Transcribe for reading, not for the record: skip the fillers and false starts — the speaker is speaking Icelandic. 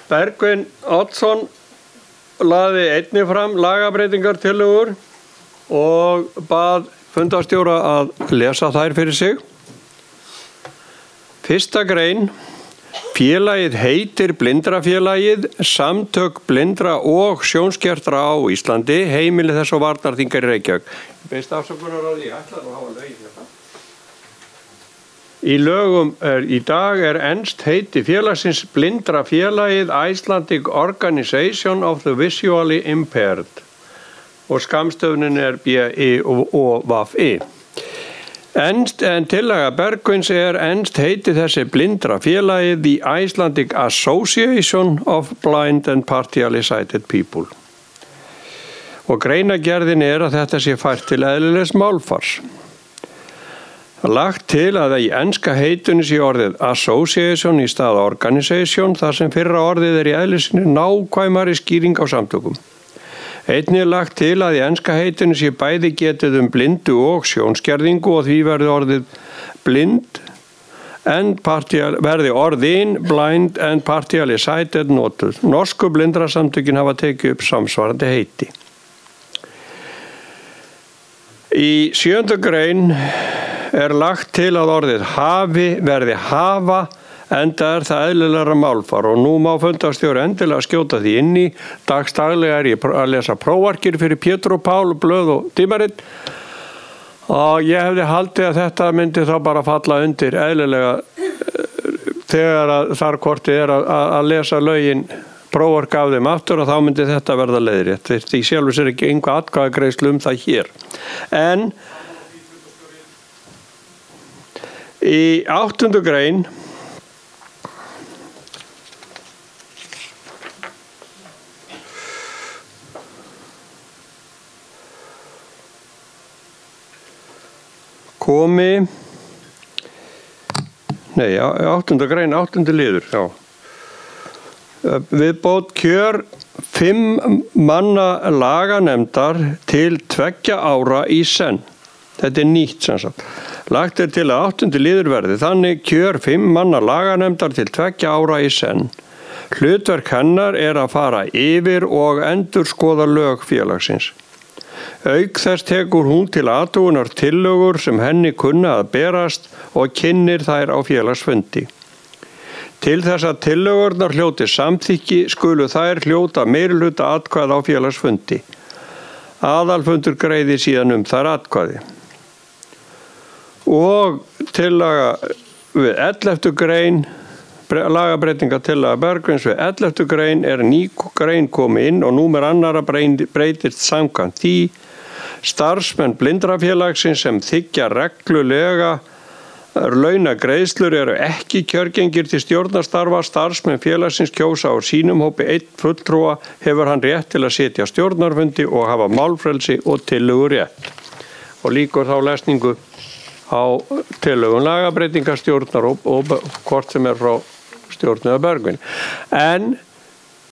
Bergvin Oddsson lagði einnig fram lagabreytingartillögur og bað fundarstjóra að lesa þær fyrir sig. Fyrsta grein. Félagið heitir Blindrafélagið, Samtök blindra og sjónskertra á Íslandi, heimili þess og varnarþingar í Reykjavík. Ég beðst afsökunar á því, ég ætla að hafa lögin hérna. Í lögum í dag enskt heiti félagsins Blindrafélagið Icelandic Organization of the Visually Impaired og skammstöfunin BIOVI. En tillaga Bergvins enskt heiti þessi Blindrafélagið The Icelandic Association of Blind and Partially Sighted People. Og greinagerðin að þetta sé fært til eðlilegs málfars. Lagt til að í enska heitinu sé orðið association í stað organization þar sem fyrra orðið í eðlisinu nákvæmari skýring á samtökum. Einnig lagt til að í enska heitinu sé bæði getið blindu og sjónskerðingu og því verði orðið blind and verði orðin blind and partially sighted notuð. Norsku blindrasamtökin hafa tekið upp samsvarandi heiti. Í 7. grein lagt til að orðið hafi verði hafa enda það eðlilegra málfar og nú má fundarstjóri endilega skjóta því inn í. Dagstaglega ég að lesa prófarkir fyrir Pétur og Pál, blöð og tímarit og ég hefði haldið að þetta myndi þá bara falla undir eðlilega þegar að þar kortið að lesa lögin prófark af þeim aftur og þá myndi þetta verða leiðrétt. Því sjálfur sér ekki einhver atkvæðagreiðslu það hér. En í 8. grein komi 8. grein, 8. liður, já. Viðbót kjör 5 manna laganefndar til 2 ára í senn. Þetta nýtt sem sagt. Lagt til að 8. liður verði þannig kjör 5 manna laganefndar til 2 ára í senn. Hlutverk hennar að fara yfir og endurskoða lög félagsins. Auk þess tekur hún til athugunar tillögur sem henni kunna að berast og kynnir þær á félagsfundi. Til þess að tillögurnar hljóti samþykki skulu þær hljóta meirihluta atkvæða á félagsfundi. Aðalfundur greiðir síðan þær atkvæði. Og tillaga við 11. grein, lagabreytingartillaga Bergvins við 11. grein ný grein komið inn og númer annarra breytist samkvæmt því. Starfsmenn Blindrafélagsins sem þiggja reglulega launagreiðslur ekki kjörgengir til stjórnarstarfa. Starfsmenn félagsins kjósa á sínum hópi 1 fulltrúa hefur hann rétt til að sitja stjórnarfundi og hafa málfrelsi og tillögurétt. Og lýkur þá lesningu á tillögum lagabreytingarstjórnar og hvort sem frá stjórn eða Bergvin. En